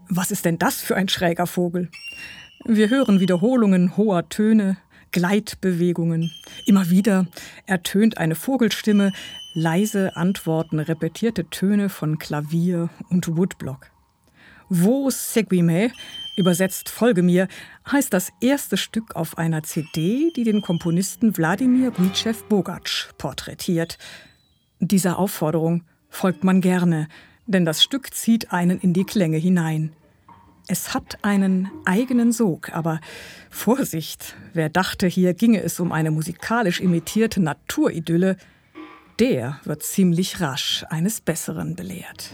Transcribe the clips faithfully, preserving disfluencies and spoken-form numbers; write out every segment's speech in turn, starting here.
Was ist denn das für ein schräger Vogel? Wir hören Wiederholungen hoher Töne, Gleitbewegungen. Immer wieder ertönt eine Vogelstimme, leise antworten repetierte Töne von Klavier und Woodblock. Vos segui me, übersetzt Folge mir, heißt das erste Stück auf einer C D, die den Komponisten Wladimir Guičev-Bogač porträtiert. Dieser Aufforderung folgt man gerne, denn das Stück zieht einen in die Klänge hinein. Es hat einen eigenen Sog, aber Vorsicht, wer dachte, hier ginge es um eine musikalisch imitierte Naturidylle, der wird ziemlich rasch eines Besseren belehrt.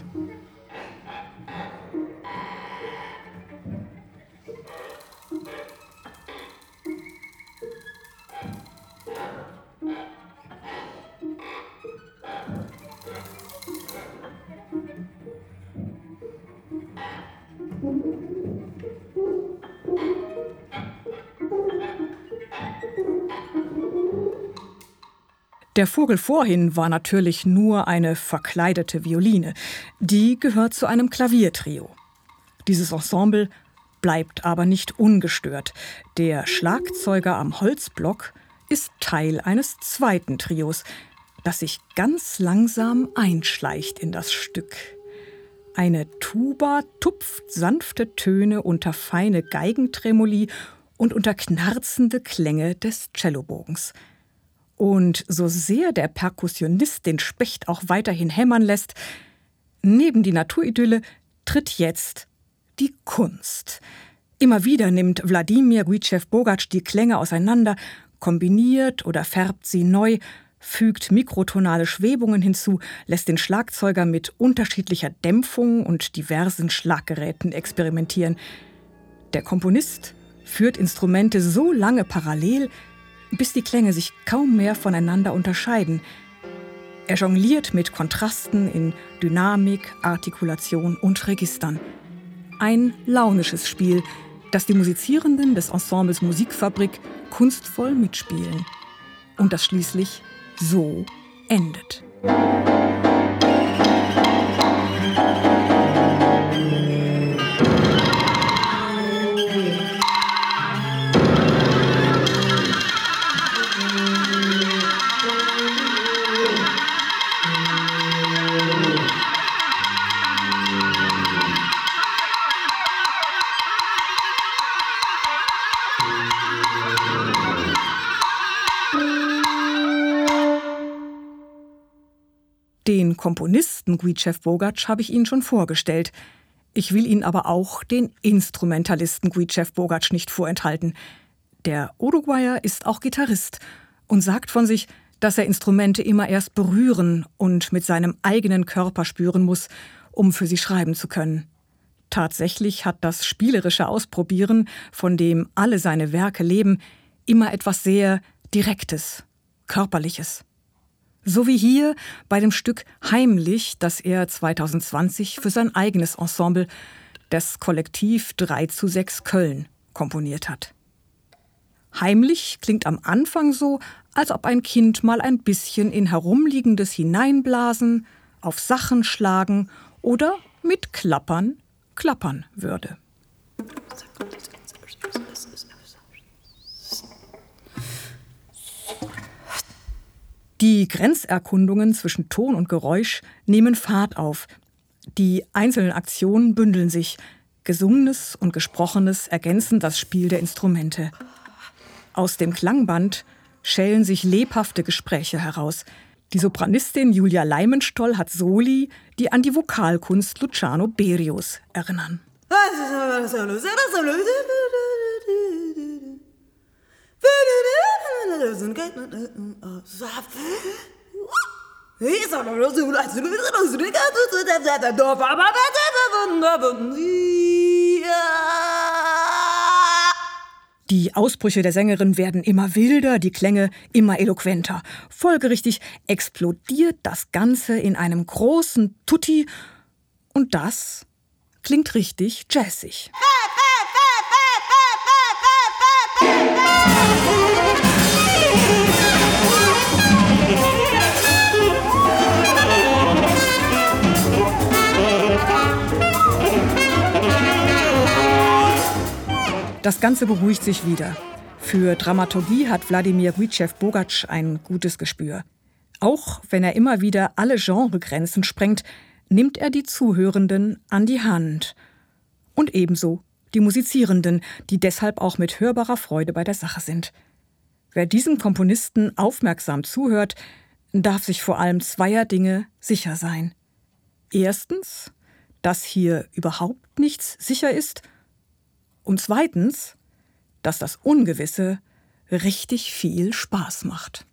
Der Vogel vorhin war natürlich nur eine verkleidete Violine. Die gehört zu einem Klaviertrio. Dieses Ensemble bleibt aber nicht ungestört. Der Schlagzeuger am Holzblock ist Teil eines zweiten Trios, das sich ganz langsam einschleicht in das Stück. Eine Tuba tupft sanfte Töne unter feine Geigentremoli und unter knarzende Klänge des Cellobogens. Und so sehr der Perkussionist den Specht auch weiterhin hämmern lässt, neben die Naturidylle tritt jetzt die Kunst. Immer wieder nimmt Wladimir Guičev-Bogač die Klänge auseinander, kombiniert oder färbt sie neu, fügt mikrotonale Schwebungen hinzu, lässt den Schlagzeuger mit unterschiedlicher Dämpfung und diversen Schlaggeräten experimentieren. Der Komponist führt Instrumente so lange parallel, bis die Klänge sich kaum mehr voneinander unterscheiden. Er jongliert mit Kontrasten in Dynamik, Artikulation und Registern. Ein launisches Spiel, das die Musizierenden des Ensembles Musikfabrik kunstvoll mitspielen. Und das schließlich so endet. Den Komponisten Guičev-Bogač habe ich Ihnen schon vorgestellt. Ich will Ihnen aber auch den Instrumentalisten Guičev-Bogač nicht vorenthalten. Der Uruguayer ist auch Gitarrist und sagt von sich, dass er Instrumente immer erst berühren und mit seinem eigenen Körper spüren muss, um für sie schreiben zu können. Tatsächlich hat das spielerische Ausprobieren, von dem alle seine Werke leben, immer etwas sehr Direktes, Körperliches. So wie hier bei dem Stück Heimlich, das er zweitausendzwanzig für sein eigenes Ensemble, das Kollektiv drei zu sechs Köln, komponiert hat. Heimlich klingt am Anfang so, als ob ein Kind mal ein bisschen in Herumliegendes hineinblasen, auf Sachen schlagen oder mit Klappern klappern würde. Die Grenzerkundungen zwischen Ton und Geräusch nehmen Fahrt auf. Die einzelnen Aktionen bündeln sich. Gesungenes und Gesprochenes ergänzen das Spiel der Instrumente. Aus dem Klangband schälen sich lebhafte Gespräche heraus. Die Sopranistin Julia Leimenstoll hat Soli, die an die Vokalkunst Luciano Berios erinnern. Die Ausbrüche der Sängerin werden immer wilder, die Klänge immer eloquenter. Folgerichtig explodiert das Ganze in einem großen Tutti und das klingt richtig jazzig. Das Ganze beruhigt sich wieder. Für Dramaturgie hat Wladimir Guitschew-Bogac ein gutes Gespür. Auch wenn er immer wieder alle Genregrenzen sprengt, nimmt er die Zuhörenden an die Hand. Und ebenso die Musizierenden, die deshalb auch mit hörbarer Freude bei der Sache sind. Wer diesem Komponisten aufmerksam zuhört, darf sich vor allem zweier Dinge sicher sein. Erstens, dass hier überhaupt nichts sicher ist. Und zweitens, dass das Ungewisse richtig viel Spaß macht.